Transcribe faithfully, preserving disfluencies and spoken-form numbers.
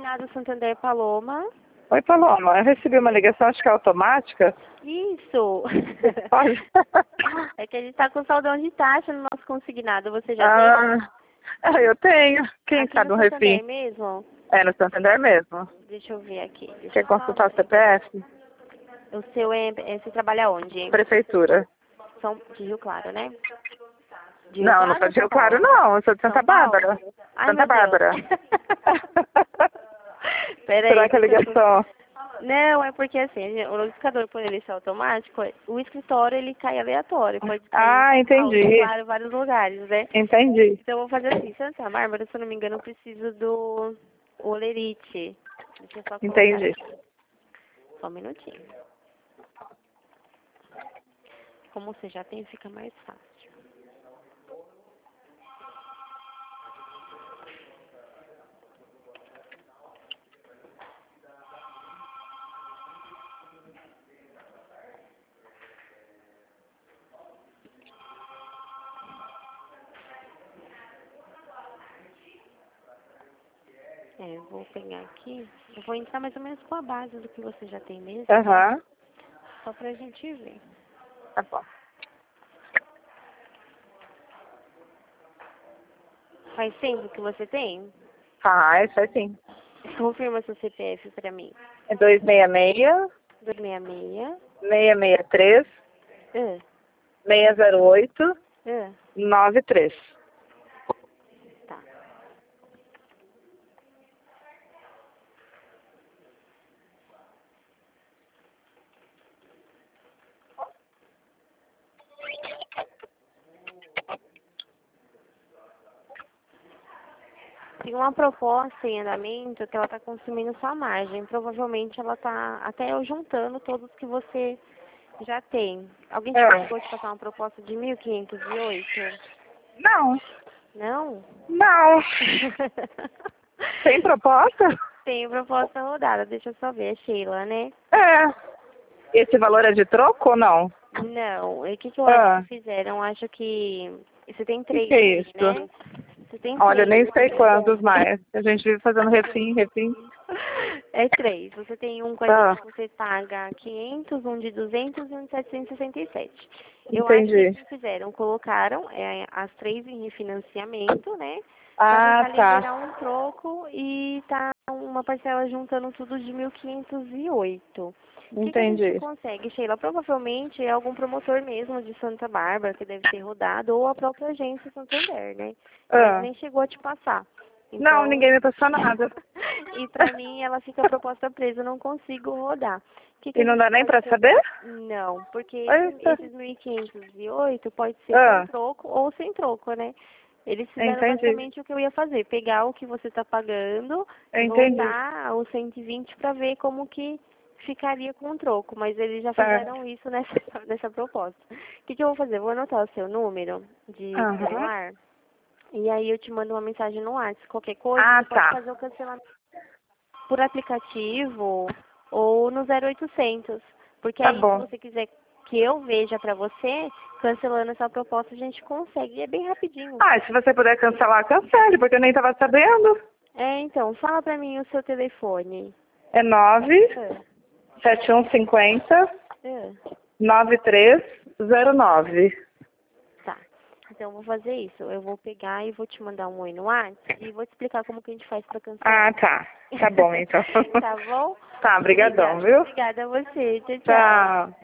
Consignado Santander Paloma. Oi, Paloma. Eu recebi uma ligação, acho que é automática. Isso. Pode? É que a gente tá com saudão de taxa no nosso consignado. Você já ah, tem? Ah, eu tenho. Quem Aqui sabe no um Santander refim? mesmo? É, no Santander mesmo. Deixa eu ver aqui. Deixa Quer eu só consultar o C abrir. P F? O seu é, é... Você trabalha onde? Prefeitura. São de Rio Claro, né? De Rio Não, não Claro sou ou de Rio São Claro, Paulo? não. Eu sou de Santa São Paulo? Bárbara. Ai, Santa meu Deus. Bárbara. Peraí. Será que a ligação... Não, é porque assim, o notificador, por ele ser automático, o escritório ele cai aleatório, pode ser em Ah, São Paulo, entendi. claro, vários lugares, né? Entendi. Então eu vou fazer assim, Santa Bárbara, se eu não me engano, eu preciso do olerite. Deixa eu só colocar Entendi. aqui. Só um minutinho. Como você já tem, fica mais fácil. É, eu vou pegar aqui, eu vou entrar mais ou menos com a base do que você já tem mesmo, né? Aham. Só pra gente ver. Tá bom. Faz tempo que você tem? Ah, isso é sim. Confirma seu C P F pra mim. É dois seis seis, dois seis seis. seis seis três, Ah, seis zero oito, ah, nove três. tá. Tem uma proposta em andamento que ela está consumindo sua margem. Provavelmente ela está até eu juntando todos que você já tem. Alguém te É. chegou te passar uma proposta de mil quinhentos e oito? Não. Não? Não. Tem proposta? Tem proposta rodada, deixa eu só ver. É Sheila, né? É. Esse valor é de troco ou não? Não. E o que, que eu acho Ah, que fizeram? Eu acho que você tem o que, três que é aí, né? isso? Você tem Olha, eu três. nem sei quantos mais. A gente vive fazendo refim, refim. É três. Você tem um com a gente Ah, que você paga quinhentos, um de duzentos e um de setecentos e sessenta e sete. Eu acho que o entendi. que fizeram, colocaram é, as três em refinanciamento, né? Para Ah, tentar tá. liberar um troco e tá uma parcela juntando tudo de mil quinhentos e oito. O que, que a gente Entendi. consegue, Sheila? Provavelmente é algum promotor mesmo de Santa Bárbara que deve ter rodado ou a própria agência Santander, né? Mas Ah. nem chegou a te passar. Não, Então, ninguém me passou nada. e pra mim ela fica a proposta presa, eu não consigo rodar. O que, que E a não gente dá nem pode pra fazer? saber? Não, porque esse, Eita. esses mil quinhentos e oito pode ser com Ah, troco ou sem troco, né? Eles fizeram entendi. basicamente o que eu ia fazer, pegar o que você tá pagando, Entendi. voltar aos cento e vinte para ver como que ficaria com o troco, mas eles já Certo. fizeram isso nessa, nessa proposta. O que, que eu vou fazer? Eu vou anotar o seu número de Aham. celular e aí eu te mando uma mensagem no WhatsApp. Qualquer coisa, Ah, você pode tá. fazer o cancelamento por aplicativo ou no zero oitocentos. Porque Tá aí, se bom. você quiser que eu veja pra você, cancelando essa proposta, a gente consegue. E é bem rapidinho. Ah, se você puder cancelar, cancele, porque eu nem tava sabendo. É, então, fala pra mim o seu telefone. É nove Ah, sete um cinco zero ah, nove três zero nove. tá. Então, eu vou fazer isso. Eu vou pegar e vou te mandar um oi no WhatsApp e vou te explicar como que a gente faz pra cancelar. Ah, tá. Tá bom, então. Tá bom? Tá, brigadão, Obrigada. viu? Obrigada a você. Tchau, tchau. Tchau.